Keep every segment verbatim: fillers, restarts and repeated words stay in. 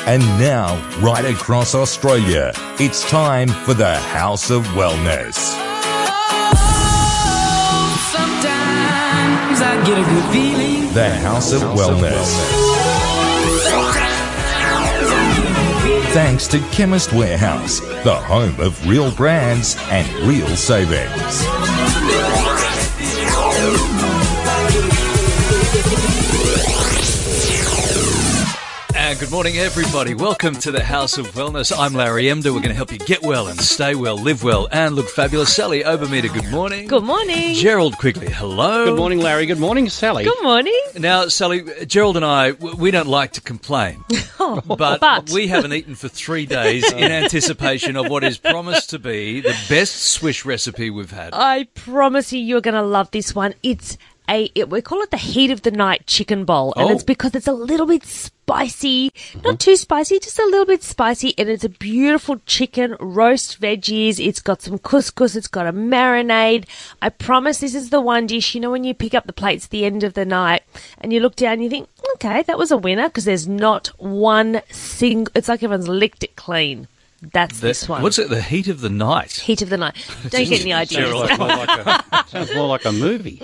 And now, right across Australia, it's time for the House of Wellness. Oh, sometimes I get a good feeling. The House of Wellness. Thanks to Chemist Warehouse, the home of real brands and real savings. And good morning, everybody. Welcome to the House of Wellness. I'm Larry Emder. We're going to help you get well and stay well, live well, and look fabulous. Sally Obermeter, good morning. Good morning. Gerald Quigley, hello. Good morning, Larry. Good morning, Sally. Good morning. Now, Sally, Gerald and I, we don't like to complain, Oh, but, but we haven't eaten for three days in anticipation of what is promised to be the best swish recipe we've had. I promise you, you're going to love this one. It's a, it, we call it the heat of the night chicken bowl, and Oh. it's because it's a little bit spicy, not too spicy, just a little bit spicy, and it's a beautiful chicken, roast veggies, it's got some couscous, it's got a marinade. I promise this is the one dish, you know, when you pick up the plates at the end of the night and you look down and you think, okay, that was a winner, because there's not one single, it's like everyone's licked it clean. That's The- this one. What's it? The heat of the night. Heat of the night. Don't get any ideas. Sounds more like a, sounds more like a movie.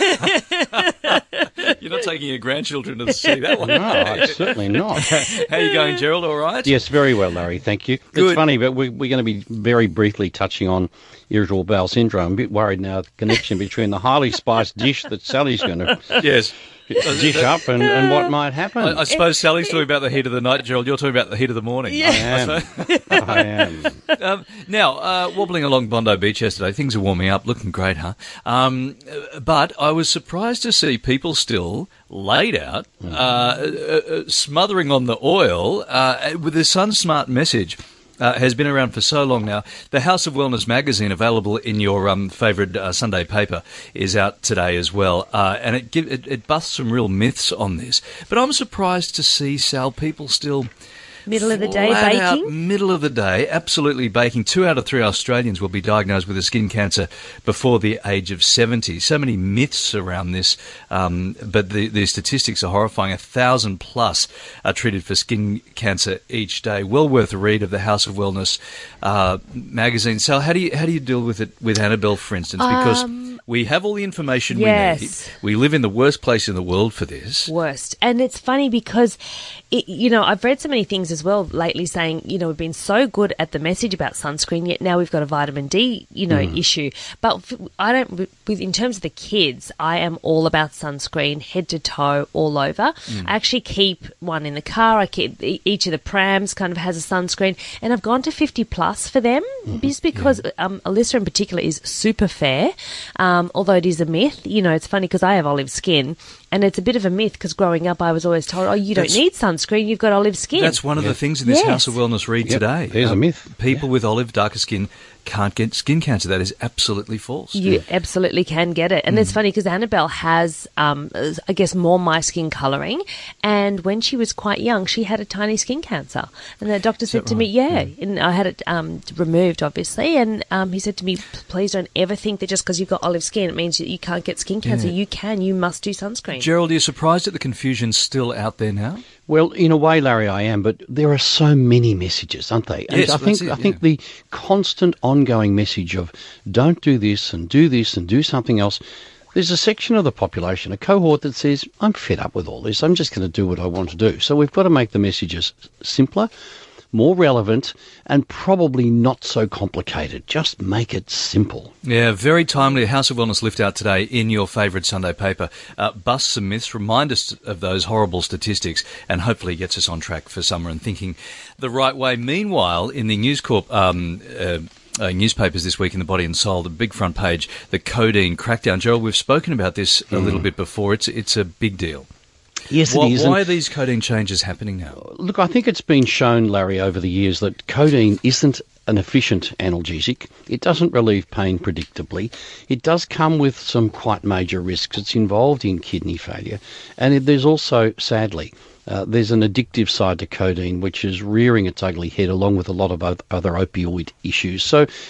You're not taking your grandchildren to see that one. No, I- certainly not. How are you going, Gerald? All right? Yes, very well, Larry. Thank you. Good. It's funny, but we, we're going to be very briefly touching on irritable bowel syndrome. I'm a bit worried now the connection between the highly spiced dish that Sally's going to Yes. dish up and, and what might happen. I, I suppose Sally's talking about the heat of the night, Gerald. You're talking about the heat of the morning. Yeah. I am. I am. Um, now, uh, wobbling along Bondi Beach yesterday, things are warming up, looking great, huh? Um, uh, but I was surprised to see people still laid out, uh, uh, uh, smothering on the oil uh, with the Sun Smart message. Uh, has been around for so long now. The House of Wellness magazine, available in your um, favourite uh, Sunday paper, is out today as well, uh, and it, give, it it busts some real myths on this. But I'm surprised to see, Sal, people still Middle of the day flat out baking. middle of the day, absolutely baking. Two out of three Australians will be diagnosed with a skin cancer before the age of seventy. So many myths around this, um, but the, the statistics are horrifying. A thousand plus are treated for skin cancer each day. Well worth a read of the House of Wellness uh, magazine. So how do you how do you deal with it with Annabelle, for instance? Because Um, we have all the information yes. we need. We live in the worst place in the world for this. Worst. And it's funny because, it, you know, I've read so many things as well lately saying, you know, we've been so good at the message about sunscreen, yet now we've got a vitamin D, you know, issue. But f- I don't, with, in terms of the kids, I am all about sunscreen, head to toe, all over. I actually keep one in the car. I keep, e- each of the prams kind of has a sunscreen. And I've gone to fifty plus for them, just because um, Alyssa in particular is super fair. Um, although it is a myth, you know, it's funny because I have olive skin, and it's a bit of a myth because growing up I was always told, oh, you don't That's- need sunscreen, you've got olive skin. That's one of the things in this Yes. House of Wellness read Yep, today. there's a myth. People with olive, darker skin can't get skin cancer. That is absolutely false. You absolutely can get it. And it's funny because Annabelle has, um, I guess, more my skin colouring. And when she was quite young, she had a tiny skin cancer. And the doctor said to me, yeah. And I had it um, removed, obviously. And um, he said to me, please don't ever think that just because you've got olive skin, it means that you can't get skin cancer. Yeah. You can. You must do sunscreen. Gerald, are you surprised at the confusion still out there now? Well, in a way, Larry, I am, but there are so many messages, aren't they? And Yes, I think that's it, I think yeah. the constant ongoing message of don't do this and do this and do something else. There's a section of the population, a cohort that says, I'm fed up with all this. I'm just going to do what I want to do. So we've got to make the messages simpler, more relevant, and probably not so complicated. Just make it simple. Yeah, very timely. House of Wellness lift out today in your favourite Sunday paper. Uh, busts some myths, remind us of those horrible statistics, and hopefully gets us on track for summer and thinking the right way. Meanwhile, in the News Corp um, uh, Uh, newspapers this week in the Body and Soul, the big front page, the codeine crackdown. Gerald, we've spoken about this a little bit before. It's it's a big deal. Yes, Why, it is. why And are these codeine changes happening now? look, I think it's been shown, Larry, over the years that codeine isn't an efficient analgesic. It doesn't relieve pain predictably. It does come with some quite major risks. It's involved in kidney failure. And it, there's also, sadly, uh, there's an addictive side to codeine which is rearing its ugly head along with a lot of oth- other opioid issues. So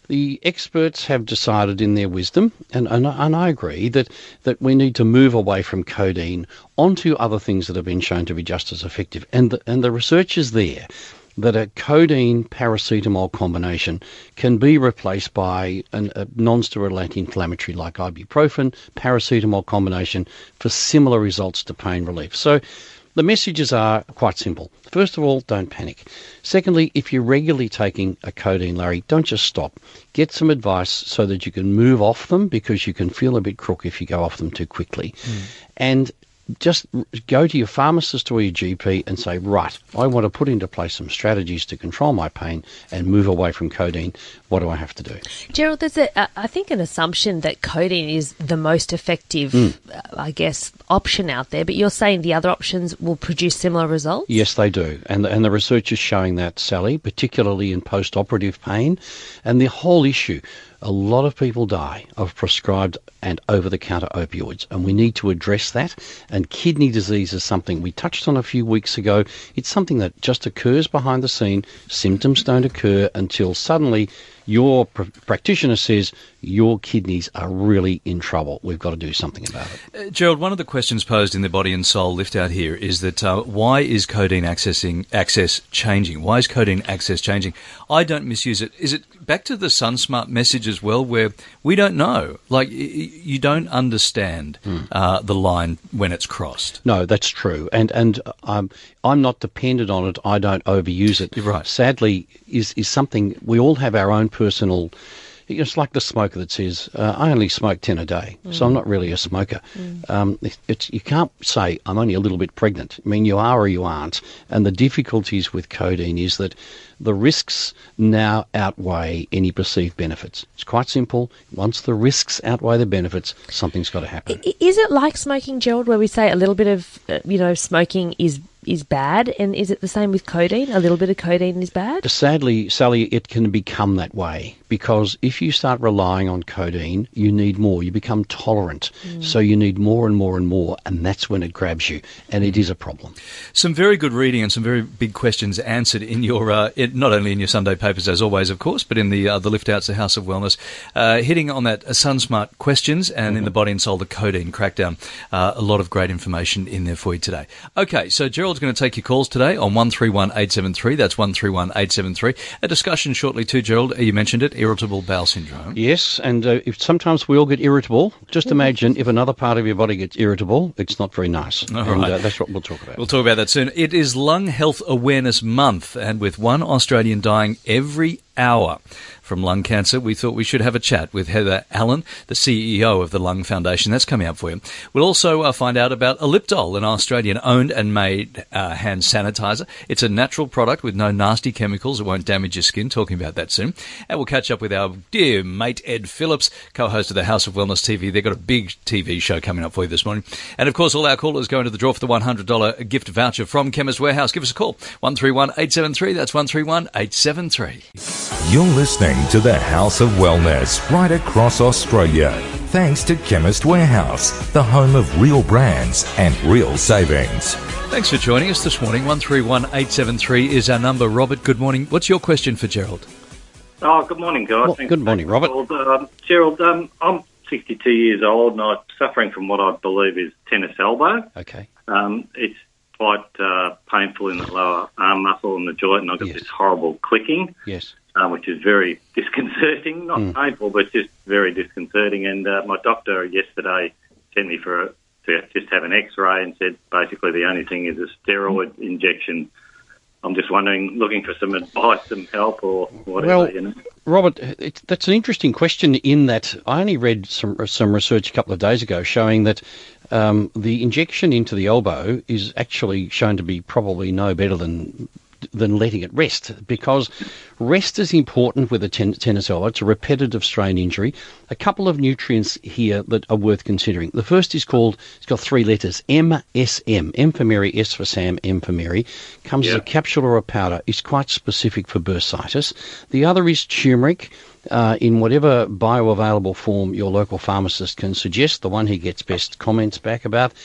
the experts have decided in their wisdom, and, and, and I agree, that, that we need to move away from codeine onto other things that have been shown to be just as effective. And the, and the research is there that a codeine-paracetamol combination can be replaced by an, a non-steroidal anti-inflammatory like ibuprofen, paracetamol combination for similar results to pain relief. So the messages are quite simple. First of all, don't panic. Secondly, if you're regularly taking a codeine, Larry, don't just stop. Get some advice so that you can move off them, because you can feel a bit crook if you go off them too quickly. Mm. And just go to your pharmacist or your G P and say, right, I want to put into place some strategies to control my pain and move away from codeine. What do I have to do? Gerald, there's, a, uh, I think, an assumption that codeine is the most effective, mm. uh, I guess, option out there, but you're saying the other options will produce similar results? Yes, they do. And the, and the research is showing that, Sally, particularly in post-operative pain. And the whole issue, a lot of people die of prescribed and over-the-counter opioids, and we need to address that. And kidney disease is something we touched on a few weeks ago. It's something that just occurs behind the scene. Symptoms don't occur until suddenly your pr- practitioner says your kidneys are really in trouble. We've got to do something about it. Uh, Gerald, one of the questions posed in the Body and Soul lift out here is that uh, why is codeine accessing access changing? Why is codeine access changing? I don't misuse it. Is it back to the SunSmart message as well, where we don't know? Like, y- you don't understand mm. uh, the line when it's crossed. No, that's true. And and um, I'm not dependent on it. I don't overuse it. You're right. Sadly, is is something we all have our own personal. It's like the smoker that says, uh, I only smoke ten a day, mm. so I'm not really a smoker. Mm. Um, it, it's, you can't say, I'm only a little bit pregnant. I mean, you are or you aren't. And the difficulties with codeine is that the risks now outweigh any perceived benefits. It's quite simple. Once the risks outweigh the benefits, something's got to happen. Is it like smoking, Gerald, where we say a little bit of, uh, you know, smoking is is bad, and is it the same with codeine? A little bit of codeine is bad? Sadly, Sally, it can become that way, because if you start relying on codeine, you need more. You become tolerant, mm. so you need more and more and more, and that's when it grabs you, and it is a problem. Some very good reading and some very big questions answered in your, uh, it, not only in your Sunday papers as always, of course, but in the uh, the Lift Outs, the House of Wellness, uh, hitting on that uh, SunSmart questions, and mm-hmm. in the Body and Soul, the codeine crackdown. Uh, a lot of great information in there for you today. Okay, so Gerald's going to take your calls today on one three one eight seven three. That's one three one eight seven three. A discussion shortly too, Gerald. You mentioned it, irritable bowel syndrome. Yes, and uh, if sometimes we all get irritable. Just imagine if another part of your body gets irritable, it's not very nice. All and right. uh, that's what we'll talk about. We'll talk about that soon. It is Lung Health Awareness Month, and with one Australian dying every hour from lung cancer, we thought we should have a chat with Heather Allen, the C E O of the Lung Foundation. That's coming up for you. We'll also uh, find out about Elliptol, an Australian-owned and made uh, hand sanitizer. It's a natural product with no nasty chemicals. It won't damage your skin. Talking about that soon. And we'll catch up with our dear mate Ed Phillips, co-host of the House of Wellness T V. They've got a big T V show coming up for you this morning. And, of course, all our callers going to the draw for the one hundred dollars gift voucher from Chemist Warehouse. Give us a call. one three one eight seven three. That's one three one eight seven three. You're listening to the House of Wellness right across Australia. Thanks to Chemist Warehouse, the home of real brands and real savings. Thanks for joining us this morning. one three one eight seven three is our number. Robert, good morning. What's your question for Gerald? Oh, good morning, guys. Well, good morning, Robert. Um, Gerald, um, I'm sixty-two years old and I'm suffering from what I believe is tennis elbow. Okay. Um, it's quite uh, painful in the lower arm muscle and the joint, and I've got Yes. this horrible clicking. Yes. Um, which is very disconcerting, not Mm. painful, but just very disconcerting. And uh, my doctor yesterday sent me for a, to just have an X-ray and said basically the only thing is a steroid injection. I'm just wondering, looking for some advice, some help, or whatever. Well, you know. Robert, it, that's an interesting question in that I only read some some research a couple of days ago showing that um, the injection into the elbow is actually shown to be probably no better than than letting it rest, because rest is important with a ten- tennis elbow. It's a repetitive strain injury. A couple of nutrients here that are worth considering. The first is called, it's got three letters, M S M. M for Mary, S for Sam, M for Mary. Comes Yeah. as a capsule or a powder. It's quite specific for bursitis. The other is turmeric. Uh, in whatever bioavailable form your local pharmacist can suggest, the one he gets best comments back about.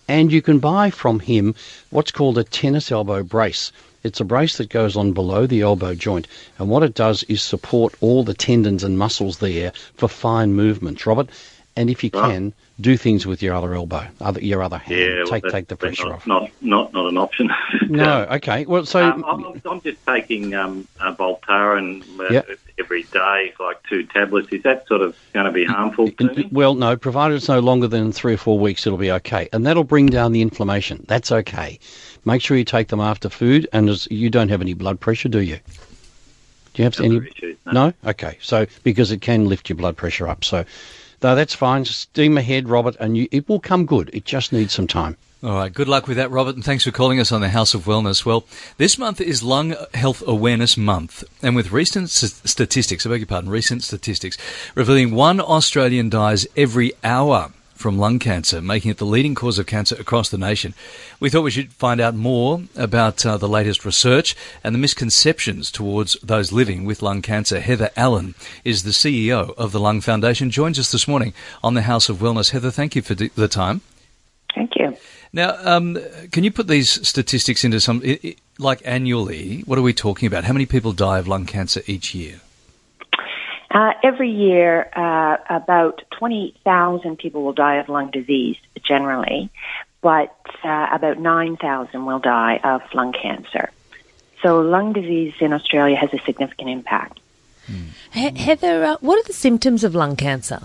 And you can buy from him what's called a tennis elbow brace. It's a brace that goes on below the elbow joint, and what it does is support all the tendons and muscles there for fine movements, Robert. And if you Right. can, do things with your other elbow, other your other hand. Yeah, well, take that's- take the that's pressure not, off. Not, not, not an option. No, okay. Well, so um, I'm, I'm just taking um, uh, Voltaren uh, Yep. every day, like two tablets. Is that sort of going to be harmful to me? well, no, provided it's no longer than three or four weeks, it'll be okay, and that'll bring down the inflammation. That's okay. Make sure you take them after food, and as you don't have any blood pressure, do you? Do you have No any? issues, no. No? Okay. So, because it can lift your blood pressure up. So, no, that's fine. Steam ahead, Robert, and you, it will come good. It just needs some time. All right, good luck with that, Robert, and thanks for calling us on the House of Wellness. Well, this month is Lung Health Awareness Month, and with recent s- statistics, I beg your pardon, recent statistics, revealing one Australian dies every hour from lung cancer, making it the leading cause of cancer across the nation. We thought we should find out more about uh, the latest research and the misconceptions towards those living with lung cancer. Heather Allen is the C E O of the Lung Foundation, joins us this morning on the House of Wellness. Heather, thank you for d- the time. Thank you. Now, um, can you put these statistics into some, i- i- like annually, what are we talking about? How many people die of lung cancer each year? Uh, every year, uh, about twenty thousand people will die of lung disease generally, but uh, about nine thousand will die of lung cancer. So lung disease in Australia has a significant impact. He- Heather, uh, what are the symptoms of lung cancer?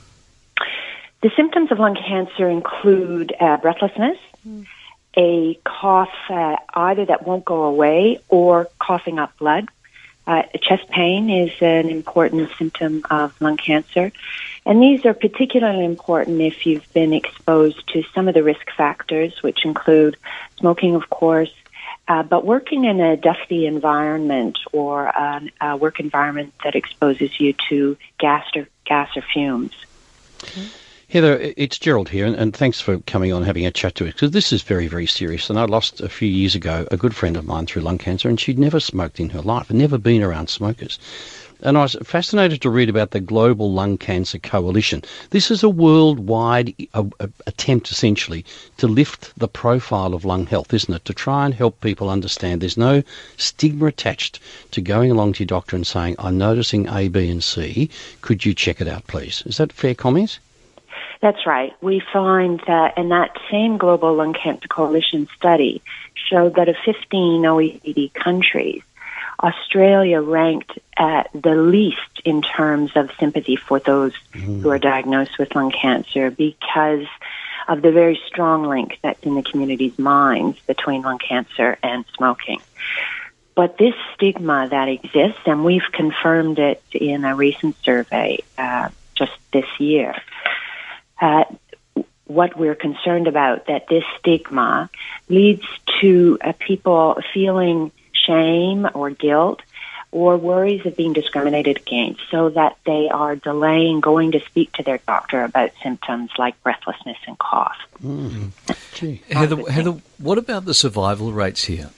The symptoms of lung cancer include uh, breathlessness, a cough uh, either that won't go away or coughing up blood. Uh, chest pain is an important symptom of lung cancer. And these are particularly important if you've been exposed to some of the risk factors, which include smoking, of course, uh, but working in a dusty environment or an, a work environment that exposes you to gas or, gas or fumes. Heather, it's Gerald here, and, and thanks for coming on and having a chat to us, because this is very, very serious. And I lost a few years ago a good friend of mine through lung cancer, and she'd never smoked in her life, and never been around smokers. And I was fascinated to read about the Global Lung Cancer Coalition. This is a worldwide uh, uh, attempt, essentially, to lift the profile of lung health, isn't it? To try and help people understand there's no stigma attached to going along to your doctor and saying, I'm noticing A, B and C. Could you check it out, please? Is that fair comment? That's right. We find that in that same Global Lung Cancer Coalition study showed that of fifteen O E C D countries, Australia ranked at the least in terms of sympathy for those mm. who are diagnosed with lung cancer because of the very strong link that's in the community's minds between lung cancer and smoking. But this stigma that exists, and we've confirmed it in a recent survey uh, just this year, uh, what we're concerned about, that this stigma leads to uh, people feeling shame or guilt or worries of being discriminated against, so that they are delaying going to speak to their doctor about symptoms like breathlessness and cough. Mm. Gee. Heather, Heather, what about the survival rates here?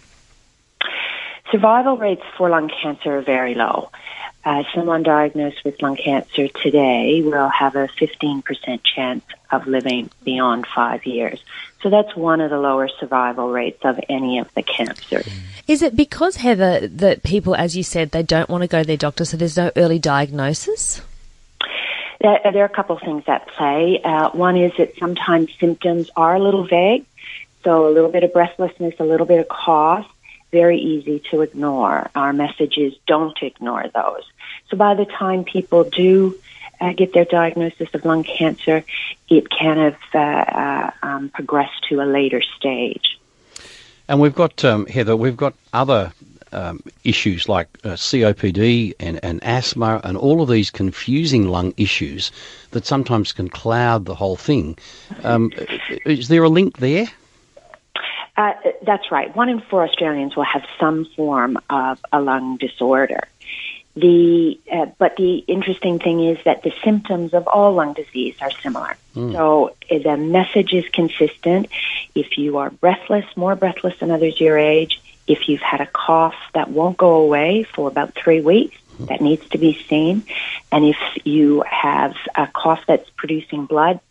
Survival rates for lung cancer are very low. Uh, someone diagnosed with lung cancer today will have a fifteen percent chance of living beyond five years. So that's one of the lower survival rates of any of the cancers. Is it because, Heather, that people, as you said, they don't want to go to their doctor, so there's no early diagnosis? There, there are a couple of things at play. Uh, one is that sometimes symptoms are a little vague, so a little bit of breathlessness, a little bit of cough, very easy to ignore. Our message is don't ignore those. So by the time people do uh, get their diagnosis of lung cancer, it can have uh, uh, um, progressed to a later stage. And we've got, um, Heather, we've got other um, issues like uh, C O P D and, and asthma and all of these confusing lung issues that sometimes can cloud the whole thing. Um, is there a link there? Uh, that's right. One in four Australians will have some form of a lung disorder. The uh, but the interesting thing is that the symptoms of all lung disease are similar. Mm. So uh, the message is consistent. If you are breathless, more breathless than others your age, if you've had a cough that won't go away for about three weeks, that needs to be seen. And if you have a cough that's producing blood,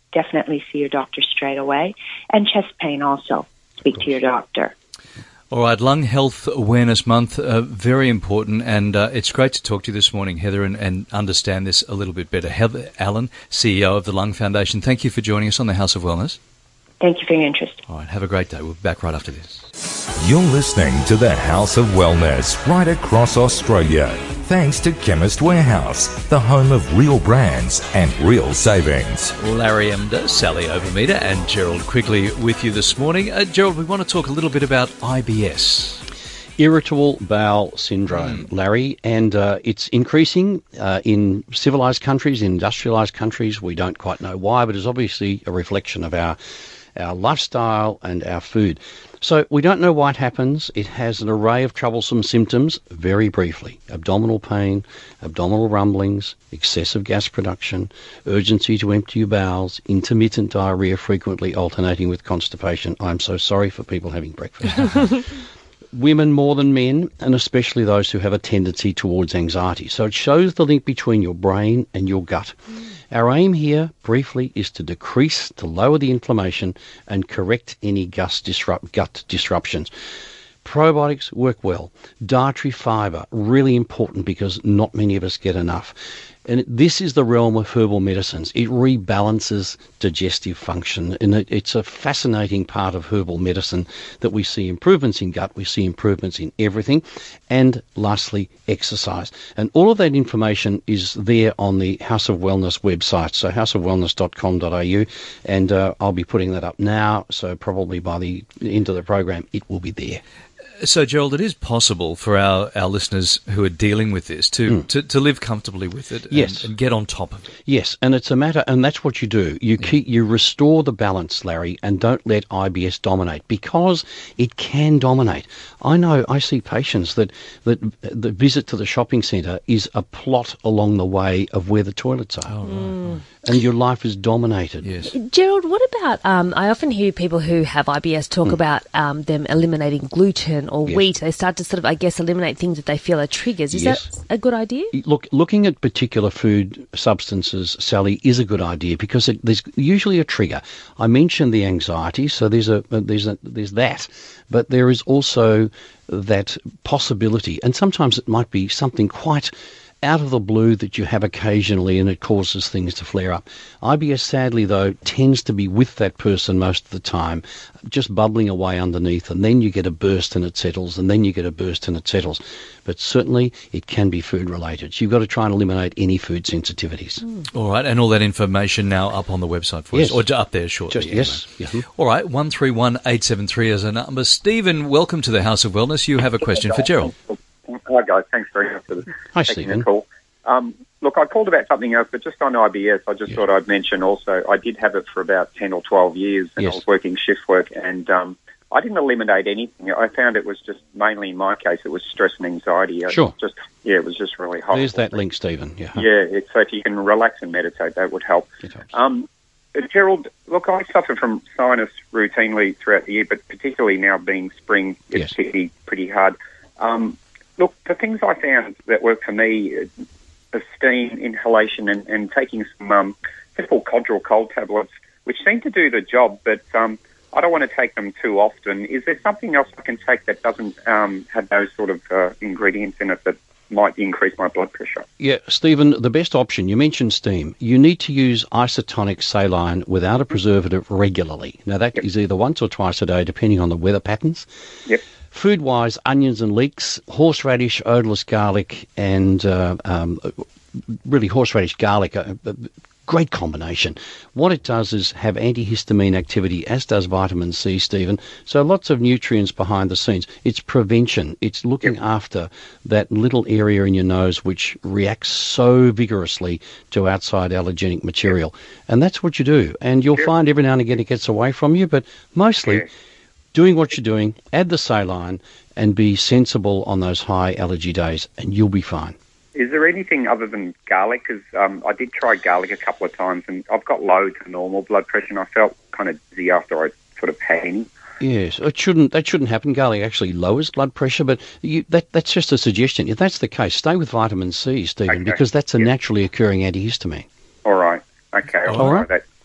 definitely see your doctor straight away. And chest pain also, speak to your doctor. All right, Lung Health Awareness Month, uh, very important, and uh, it's great to talk to you this morning, Heather, and, and understand this a little bit better. Heather Allen, C E O of the Lung Foundation, thank you for joining us on the House of Wellness. Thank you for your interest. All right, have a great day. We'll be back right after this. You're listening to the House of Wellness right across Australia. Thanks to Chemist Warehouse, the home of real brands and real savings. Larry Emder, Sally Overmeter and Gerald Quigley with you this morning. Uh, Gerald, we want to talk a little bit about I B S. Irritable bowel syndrome, mm. Larry, and uh, it's increasing uh, in civilised countries, in industrialised countries. We don't quite know why, but it's obviously a reflection of our our lifestyle and our food. So we don't know why it happens. It has an array of troublesome symptoms, very briefly. Abdominal pain, abdominal rumblings, excessive gas production, urgency to empty your bowels, intermittent diarrhoea frequently alternating with constipation. I'm so sorry for people having breakfast. Women more than men, and especially those who have a tendency towards anxiety. So it shows the link between your brain and your gut. Mm. Our aim here, briefly, is to decrease, to lower the inflammation and correct any gut, disrupt, gut disruptions. Probiotics work well. Dietary fibre, really important because not many of us get enough. And this is the realm of herbal medicines. It rebalances digestive function, and it, it's a fascinating part of herbal medicine that we see improvements in gut, we see improvements in everything, and lastly, exercise. And all of that information is there on the House of Wellness website, so house of wellness dot com dot a u, and uh, I'll be putting that up now, so probably by the end of the program it will be there. So, Gerald, it is possible for our, our listeners who are dealing with this to, mm. to, to live comfortably with it and, yes. and get on top of it. Yes, and it's a matter, and that's what you do. You keep, you restore the balance, Larry, and don't let I B S dominate, because it can dominate. I know, I see patients that, that the visit to the shopping centre is a plot along the way of where the toilets are. Oh, right, mm. right. And your life is dominated. Yes. Gerald, what about, um, I often hear people who have I B S talk mm. about um, them eliminating gluten or yes. wheat. They start to sort of, I guess, eliminate things that they feel are triggers. Is yes. that a good idea? Look, looking at particular food substances, Sally, is a good idea because it, there's usually a trigger. I mentioned the anxiety, so there's a there's a, there's that, but there is also that possibility, and sometimes it might be something quite out of the blue that you have occasionally, and it causes things to flare up. I B S, sadly, though, tends to be with that person most of the time, just bubbling away underneath, and then you get a burst and it settles, and then you get a burst and it settles. But certainly it can be food-related. So you've got to try and eliminate any food sensitivities. Mm. All right, and all that information now up on the website for yes. us, or up there shortly. Just, yes. yes. All right, one three one eight seven three is a number. Stephen, welcome to the House of Wellness. You have a question for Gerald. Hi, guys. Thanks very much for the, Hi, taking Stephen. the call. Um, look, I called about something else, but just on I B S, I just yeah. thought I'd mention also, I did have it for about ten or twelve years, and yes. I was working shift work, and um, I didn't eliminate anything. I found it was just, mainly in my case, it was stress and anxiety. Sure. Just Yeah, it was just really hot. There's that link, Stephen. Yeah, yeah it, so if you can relax and meditate, that would help. It helps. Um, Gerald, look, I suffer from sinus routinely throughout the year, but particularly now being spring, it's yes. pretty, pretty hard. Um, Look, the things I found that work for me, uh, steam, inhalation, and, and taking some um, simple Codral cold tablets, which seem to do the job, but um, I don't want to take them too often. Is there something else I can take that doesn't um, have those sort of uh, ingredients in it that might increase my blood pressure? Yeah, Stephen, the best option, you mentioned steam. You need to use isotonic saline without a preservative regularly. Now, that yep. is either once or twice a day, depending on the weather patterns. Yep. Food-wise, onions and leeks, horseradish, odourless garlic, and uh, um, really horseradish garlic, a, a great combination. What it does is have antihistamine activity, as does vitamin C, Stephen. So lots of nutrients behind the scenes. It's prevention. It's looking yep. after that little area in your nose which reacts so vigorously to outside allergenic material. And that's what you do. And you'll yep. find every now and again it gets away from you, but mostly... Yeah. Doing what you're doing, add the saline, and be sensible on those high allergy days, and you'll be fine. Is there anything other than garlic? Because um, I did try garlic a couple of times, and I've got low to normal blood pressure, and I felt kind of dizzy after I sort of had any. Yes, it shouldn't. That shouldn't happen. Garlic actually lowers blood pressure, but you, that that's just a suggestion. If that's the case, stay with vitamin C, Stephen, okay. because that's a yep. naturally occurring antihistamine. All right. Okay. All right. That,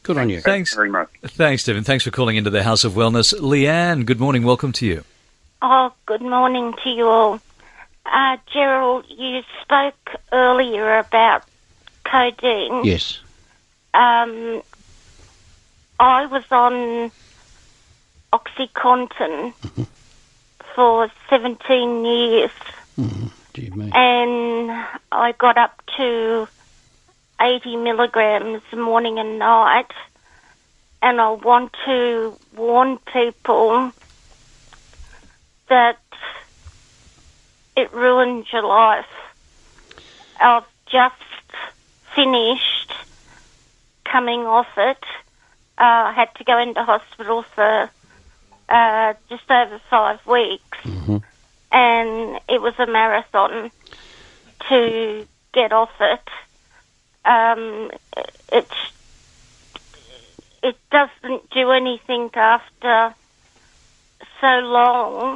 Good on you. Thanks very much. Thanks, Stephen. Thanks for calling into the House of Wellness. Leanne, good morning. Welcome to you. Oh, good morning to you all. Uh, Gerald, you spoke earlier about codeine. Yes. Um, I was on OxyContin Mm-hmm. for seventeen years, Mm-hmm. Gee, me. and I got up to eighty milligrams morning and night, and I want to warn people that it ruins your life. I've just finished coming off it. Uh, I had to go into hospital for uh, just over five weeks, Mm-hmm. and it was a marathon to get off it. Um, it it doesn't do anything after so long.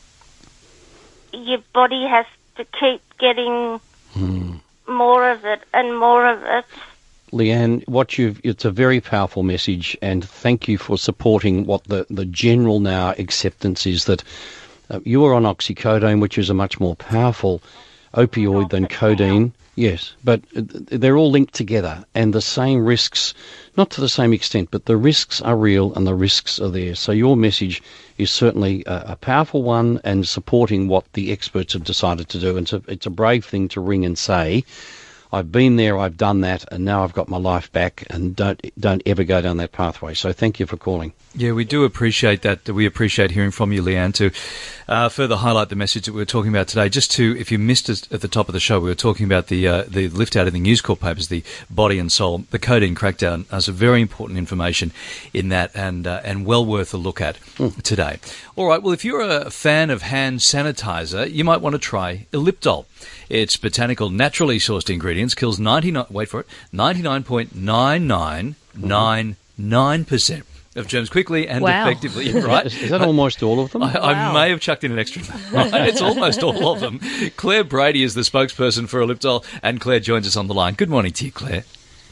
Your body has to keep getting Mm. more of it and more of it. Leanne, what you've, it's a very powerful message, and thank you for supporting what the, the general now acceptance is that uh, you are on oxycodone, which is a much more powerful opioid than codeine. Yes, but uh, they're all linked together, and the same risks, not to the same extent, but the risks are real and the risks are there. So your message is certainly a, a powerful one, and supporting what the experts have decided to do. And it's a, it's a brave thing to ring and say, I've been there, I've done that, and now I've got my life back, and don't don't ever go down that pathway. So thank you for calling. Yeah, we do appreciate that. We appreciate hearing from you, Leanne, to uh, further highlight the message that we were talking about today. Just to, if you missed it at the top of the show, we were talking about the uh, the lift out of the News Corp papers, the body and soul, the codeine crackdown. There's some very important information in that, and uh, and well worth a look at mm. today. All right, well, if you're a fan of hand sanitizer, you might want to try Elliptol. Its botanical, naturally sourced ingredients kills ninety-nine. Wait for it, ninety-nine point nine nine nine nine percent of germs quickly and Wow. effectively. Right? Is, is that almost all of them? I, I may have chucked in an extra. It's almost all of them. Claire Brady is the spokesperson for Elliptol, and Claire joins us on the line. Good morning to you, Claire.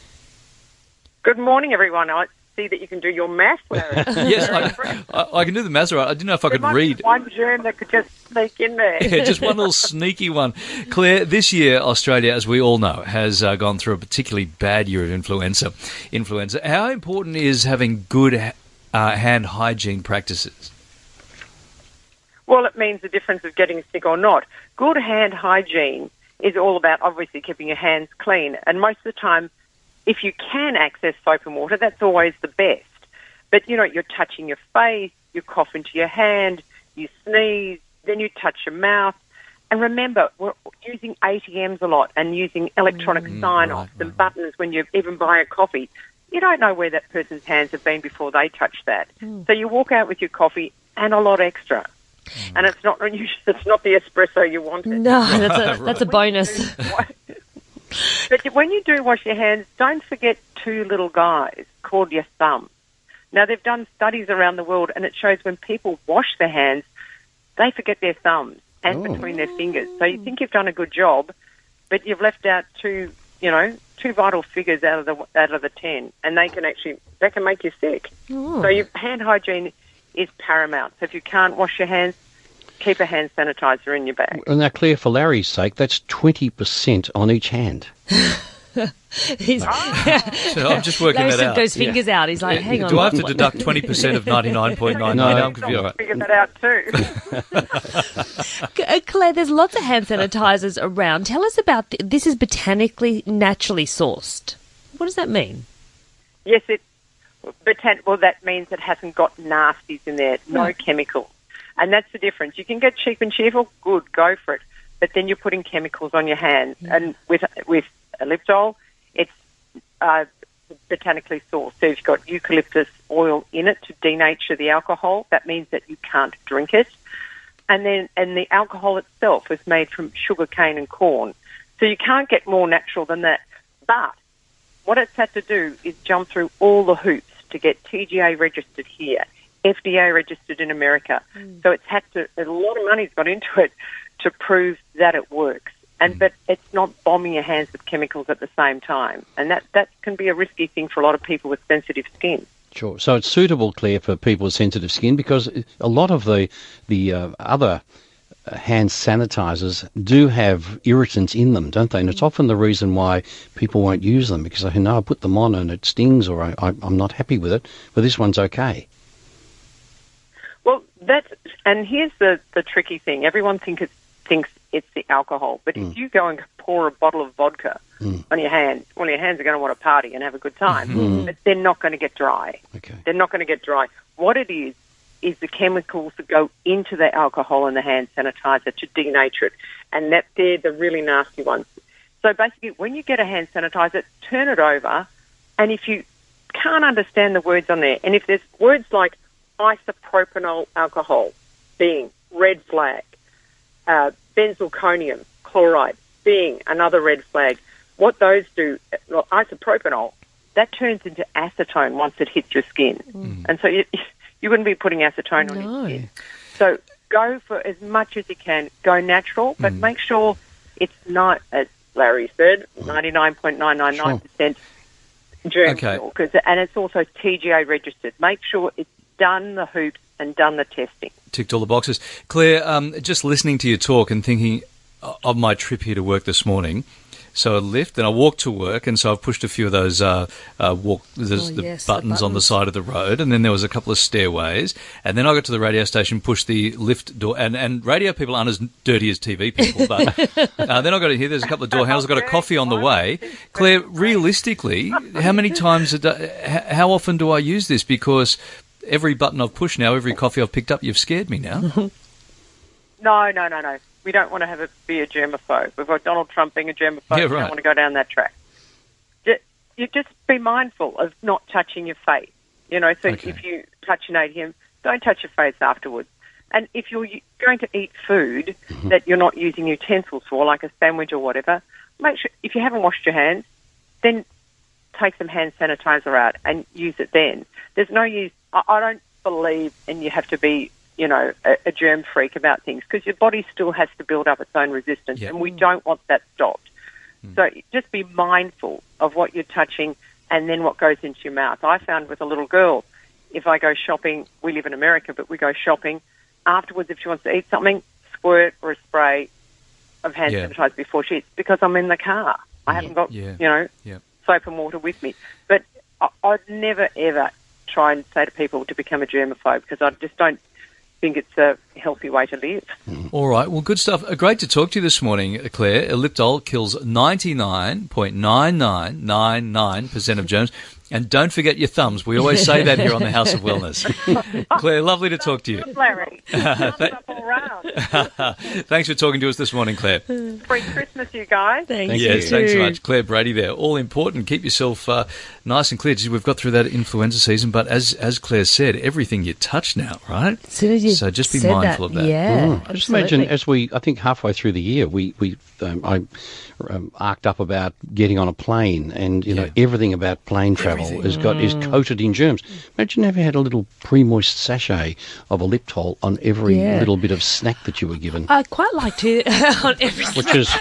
Good morning, everyone. I see that you can do your math, Larry. Yes, I, I, I can do the math. Right. I didn't know if I There could might read. be one germ that could just sneak in there. Yeah, just one little sneaky one. Claire, this year Australia, as we all know, has uh, gone through a particularly bad year of influenza. Influenza. How important is having good uh, hand hygiene practices? Well, it means the difference of getting sick or not. Good hand hygiene is all about obviously keeping your hands clean, and most of the time, if you can access soap and water, that's always the best. But, you know, you're touching your face, you cough into your hand, you sneeze, then you touch your mouth. And remember, we're using A T Ms a lot and using electronic Mm, sign-offs right, and buttons when you even buy a coffee. You don't know where that person's hands have been before they touch that. Mm. So you walk out with your coffee and a lot extra. Mm. And it's not it's not the espresso you wanted. No, that's a, that's a bonus. But when you do wash your hands, don't forget two little guys called your thumbs. Now, they've done studies around the world, and it shows when people wash their hands, they forget their thumbs and Oh. between their fingers. So you think you've done a good job, but you've left out two, you know, two vital figures out of the out of the ten, and they can actually they can make you sick. Oh. So your hand hygiene is paramount. So if you can't wash your hands, keep a hand sanitizer in your bag. Well, now, Claire, for Larry's sake, that's twenty percent on each hand. He's, So I'm just working Larry that still out. goes fingers out. He's like, hang on. Do I have to what- deduct twenty percent of ninety-nine point nine nine? No. I'm confused. All right. Figure that out too. Uh, Claire, there's lots of hand sanitizers around. Tell us about th- this. Is botanically naturally sourced. What does that mean? Yes, it. Botan- well, that means it hasn't got nasties in there, no Right. chemicals, and that's the difference. You can get cheap and cheerful, good, go for it, but then you're putting chemicals on your hands. And with with Elliptol, it's uh, botanically sourced. So you've got eucalyptus oil in it to denature the alcohol. That means that you can't drink it. And then, and the alcohol itself is made from sugar cane and corn. So you can't get more natural than that. But what it's had to do is jump through all the hoops to get T G A registered here, F D A registered in America. Mm. So it's had to, a lot of money's got into it to prove that it works. And but it's not bombing your hands with chemicals at the same time, and that that can be a risky thing for a lot of people with sensitive skin. Sure. So it's suitable, Claire, for people with sensitive skin because a lot of the the uh, other hand sanitizers do have irritants in them, don't they? And it's often the reason why people won't use them because they know I put them on and it stings or I, I, I'm not happy with it, but this one's okay. Well, that's, and here's the, the tricky thing. Everyone think it's, thinks it's the alcohol, but Mm. if you go and pour a bottle of vodka Mm. on your hands, well, your hands are going to want to party and have a good time, Mm. but they're not going to get dry. Okay. They're not going to get dry. What it is, is the chemicals that go into the alcohol and the hand sanitizer to denature it, and that they're the really nasty ones. So basically, when you get a hand sanitizer, turn it over, and if you can't understand the words on there, and if there's words like isopropanol alcohol being red flag, uh, benzalkonium chloride being another red flag, what those do, well, isopropanol, that turns into acetone once it hits your skin. Mm. And so you, you wouldn't be putting acetone on No. your skin. So go for as much as you can. Go natural, but Mm. make sure it's not, as Larry said, ninety-nine point nine nine nine percent germ Okay. kill, 'cause- and it's also T G A registered. Make sure it's done the hoops and done the testing. Ticked all the boxes. Claire, um, just listening to your talk and thinking of my trip here to work this morning. So I lift and I walked to work, and so I've pushed a few of those uh, uh, walk there's Oh, the, yes, the buttons on the buttons. side of the road, and then there was a couple of stairways, and then I got to the radio station, pushed the lift door, and, and radio people aren't as dirty as T V people, but uh, then I got in here. There's a couple of door handles. I got a coffee on the way. Claire, realistically, how many times a day, h- how often do I use this? Because every button I've pushed now, every coffee I've picked up, you've scared me now. No, no, no, no. We don't want to have it be a germaphobe. We've got Donald Trump being a germaphobe. Yeah, We right. don't want to go down that track. Ju- You just be mindful of not touching your face. You know, so Okay. if you touch an A T M, don't touch your face afterwards. And if you're u- going to eat food that you're not using utensils for, like a sandwich or whatever, make sure, if you haven't washed your hands, then take some hand sanitizer out and use it then. There's no use, I, I don't believe, and you have to be, you know, a, a germ freak about things because your body still has to build up its own resistance, Yeah. and we don't want that stopped. So just be mindful of what you're touching and then what goes into your mouth. I found with a little girl, if I go shopping, we live in America, but we go shopping, afterwards if she wants to eat something, squirt or a spray of hand Yeah. sanitizer before she eats because I'm in the car. I haven't got, Yeah. you know, Yeah. soap and water with me. But I, I'd never, ever try and say to people to become a germaphobe because I just don't think it's a healthy way to live. All right. Well, good stuff. Uh, Great to talk to you this morning, Claire. Elliptol kills ninety-nine point nine nine nine nine percent of germs. And don't forget your thumbs. We always say that here on the House of Wellness. Claire, lovely to talk to you. Larry, thumbs up all round. Thanks for talking to us this morning, Claire. Free Christmas, you guys. Thank Thank you. Yes, thanks so too. much. Claire Brady there. All important. Keep yourself uh, nice and clear. Gee, we've got through that influenza season, but as as Claire said, everything you touch now, right? As soon as you So just be said mindful of that. Yeah, Mm. Just imagine, absolutely. as we, I think halfway through the year, we, we um, I um, arced up about getting on a plane, and you know Yeah. everything about plane travel Everything. has got is coated in germs. Imagine if you had a little pre-moist sachet of Elliptol on every Yeah. little bit of snack that you were given, I quite like to on every. which is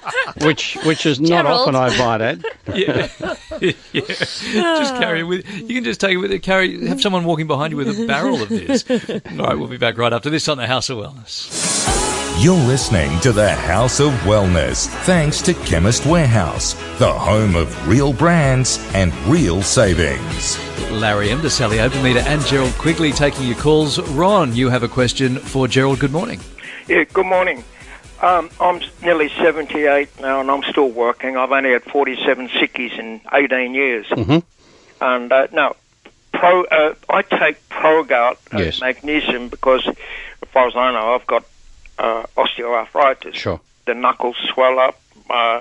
which which is not Gerald. often I buy that. Yeah. yeah. Just carry it with you. Can just take it with it. Carry. Have someone walking behind you with a barrel of this. All right, we'll be back right after this on the House of Wellness. You're listening to the House of Wellness, thanks to Chemist Warehouse, the home of real brands and real savings. Larry M, Sally Openmeter, and Gerald Quigley taking your calls. Ron, you have a question for Gerald. Good morning. Yeah, good morning. Um, I'm nearly seventy-eight now, and I'm still working. I've only had forty-seven sickies in eighteen years. Mhm. And uh, no, pro. Uh, I take ProGout uh, Yes. magnesium because, as far as I know, I've got uh, osteoarthritis. Sure. The knuckles swell up, uh,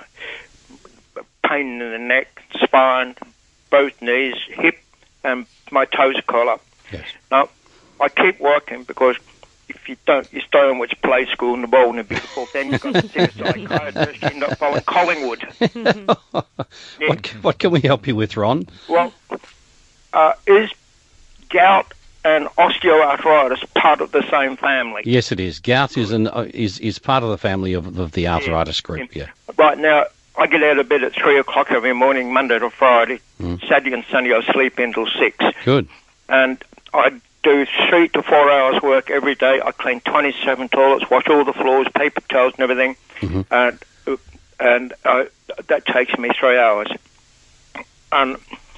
pain in the neck, spine, both knees, hip, and my toes curl up. Yes. Now, I keep working because if you don't, you stay on which play school in the bold and beautiful, then you've got to see a psychiatrist, you end up following Collingwood. Yeah. What c- what can we help you with, Ron? Well, uh, is gout and osteoarthritis part of the same family? Yes, it is. Gout is an uh, is is part of the family of, of the arthritis group. Yeah. Right now, I get out of bed at three o'clock every morning, Monday to Friday. Mm. Saturday and Sunday, I sleep until six. Good. And I do three to four hours work every day. I clean twenty-seven toilets, wash all the floors, paper towels and everything. Mm-hmm. And and uh, that takes me three hours. And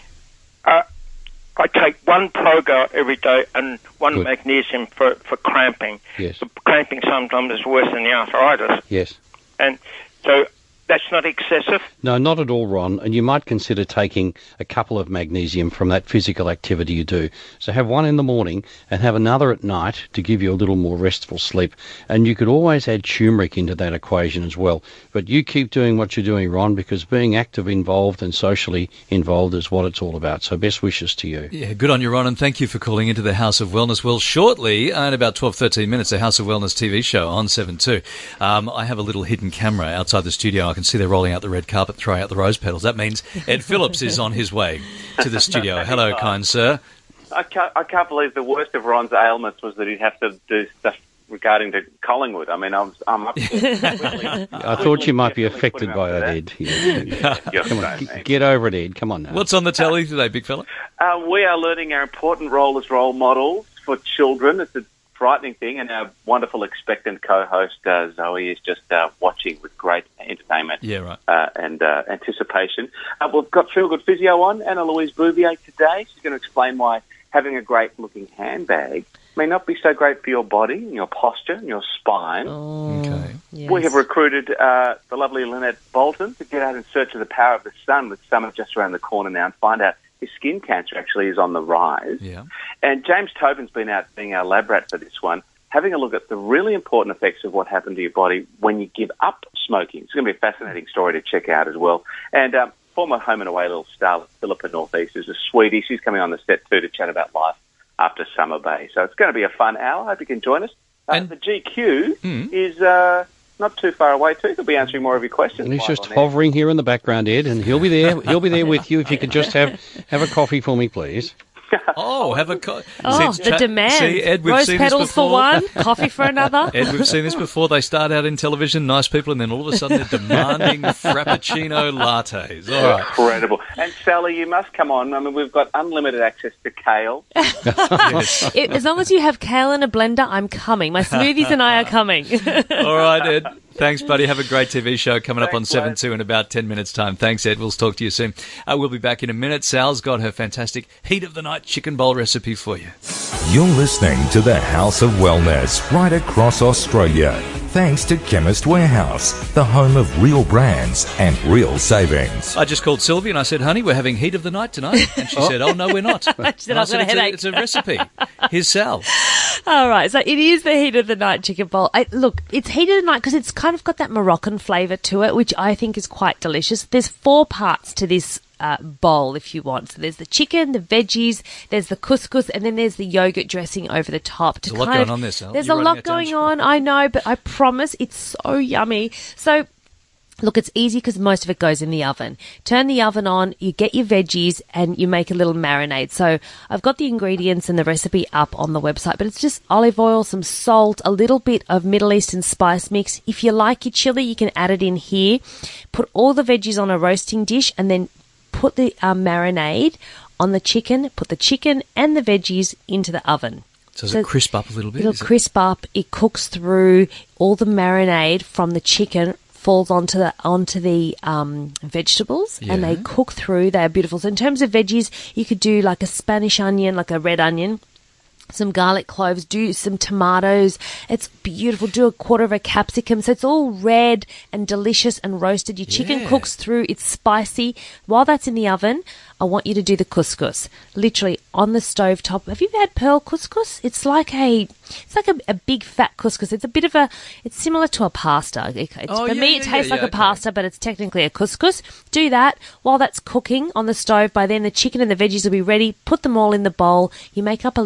uh, I take one Pro-Guard every day and one Good. magnesium for, for cramping. Yes. The cramping sometimes is worse than the arthritis. Yes. And so that's not excessive. No, not at all, Ron. And you might consider taking a couple of magnesium from that physical activity you do. So have one in the morning and have another at night to give you a little more restful sleep. And you could always add turmeric into that equation as well. But you keep doing what you're doing, Ron, because being active, involved and socially involved is what it's all about. So best wishes to you. Yeah, good on you, Ron, and thank you for calling into the House of Wellness. Well, shortly, in about twelve, thirteen minutes, the House of Wellness T V show on seven two. Um, I have a little hidden camera outside the studio. I can see they're rolling out the red carpet, throwing out the rose petals. That means Ed Phillips is on his way to the studio. Hello, kind sir. I can't, I can't believe the worst of Ron's ailments was that he'd have to do stuff regarding to Collingwood. I mean, I'm, I'm up to I thought you might be affected by that, Ed. Yeah. Yeah, Come on, so, g- get over it, Ed. Come on now. What's on the telly today, big fella? Uh, we are learning our important role as role models for children. It's a frightening thing, and our wonderful expectant co-host uh, Zoe is just uh, watching with great entertainment Yeah, right. uh, and uh, anticipation. Uh, we've got Feel Good Physio on, Anna Louise Bouvier today. She's going to explain why having a great-looking handbag may not be so great for your body and your posture and your spine. Oh, Okay. yes. We have recruited uh, the lovely Lynette Bolton to get out in search of the power of the sun, with summer just around the corner now, and find out if skin cancer actually is on the rise. Yeah. And James Tobin's been out being our lab rat for this one, having a look at the really important effects of what happened to your body when you give up smoking. It's going to be a fascinating story to check out as well. And um, former home and away little star Philippa Northeast is a sweetie. She's coming on the set too to chat about life after Summer Bay. So it's going to be a fun hour. I hope you can join us. Uh, And- the G Q Mm. is uh, not too far away too. He'll be answering more of your questions. And he's live just on air. hovering here in the background, Ed, and he'll be there. He'll be there with you. If you could just have have a coffee for me, please. Oh, have a... Co- Oh, See, the cha- demand. See, Ed, we've Rose seen petals this before. for one, coffee for another. Ed, we've seen this before. They start out in television, nice people, and then all of a sudden they're demanding frappuccino lattes. All right. Incredible. And Sally, you must come on. I mean, we've got unlimited access to kale. It, as long as you have kale in a blender, I'm coming. My smoothies and I are coming. All right, Ed. Thanks, buddy. Have a great T V show coming up on Thanks, seven Les. two in about ten minutes' time. Thanks, Ed. We'll talk to you soon. Uh, we'll be back in a minute. Sal's got her fantastic heat of the night chicken bowl recipe for you. You're listening to the House of Wellness right across Australia. Thanks to Chemist Warehouse, the home of real brands and real savings. I just called Sylvia and I said, honey, we're having heat of the night tonight. And she said, oh, no, we're not. She said, And I "I've got a it's, headache." it's a recipe. Here's Sal. All right, so it is the heat of the night chicken bowl. I, look, it's heat of the night because it's kind of got that Moroccan flavour to it, which I think is quite delicious. There's four parts to this uh, bowl, if you want. So there's the chicken, the veggies, there's the couscous, and then there's the yogurt dressing over the top. To There's a lot kind going of- on there, Sal. There's You're a writing lot that down, going sure. on, I know, but I promise it's so yummy. So... Look, it's easy because most of it goes in the oven. Turn the oven on, you get your veggies, and you make a little marinade. So I've got the ingredients and the recipe up on the website, but it's just olive oil, some salt, a little bit of Middle Eastern spice mix. If you like your chili, you can add it in here. Put all the veggies on a roasting dish and then put the uh, marinade on the chicken. Put the chicken and the veggies into the oven. So does So it crisp up a little bit? It'll Is it- crisp up. It cooks through. All the marinade from the chicken falls onto the onto the um, vegetables, and they Yeah. cook through. They are beautiful. So in terms of veggies, you could do like a Spanish onion, like a red onion, some garlic cloves, do some tomatoes. It's beautiful. Do a quarter of a capsicum. So it's all red and delicious and roasted. Your chicken Yeah. cooks through. It's spicy. While that's in the oven, I want you to do the couscous, literally on the stove top. Have you ever had pearl couscous? It's like a, it's like a, a big fat couscous. It's a bit of a, it's similar to a pasta. It, it's, Oh, for yeah, me, yeah, it tastes yeah, like yeah, a pasta, but it's technically a couscous. Do that while that's cooking on the stove. By then, the chicken and the veggies will be ready. Put them all in the bowl. You make up a little yogurt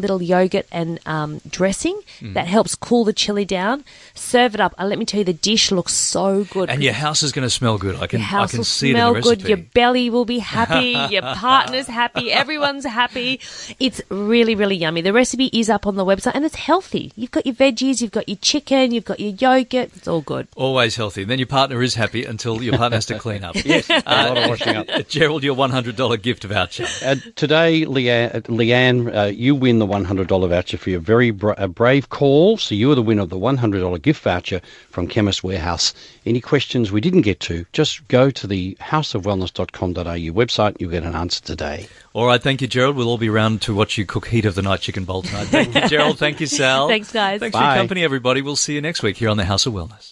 yogurt and um, dressing Mm. that helps cool the chili down. Serve it up. And let me tell you, the dish looks so good. And your house is going to smell good. I can, Your house I can will see it in smell the good. recipe. Your belly will be happy. Your partner's happy. Everyone's happy. It's really, really yummy. The recipe is up on the website, and it's healthy. You've got your veggies, you've got your chicken, you've got your yogurt. It's all good. Always healthy. And then your partner is happy until your partner has to clean up. Yes, a lot of washing up. Gerald, your one hundred dollars gift voucher. Uh, today, Leanne, Leanne uh, you win the one hundred dollars voucher for your very bra- uh, brave call. So you are the winner of the one hundred dollars gift voucher from Chemist Warehouse. Any questions we didn't get to, just go to the house of wellness dot com dot a u website. You'll get an answer today. All right, thank you, Gerald. We'll all be around to watch you cook Heat of the Night chicken bowl tonight. Thank you, Gerald. Thank you, Sal. Thanks, guys. Thanks for Bye. your company, everybody. We'll see you next week here on the House of Wellness.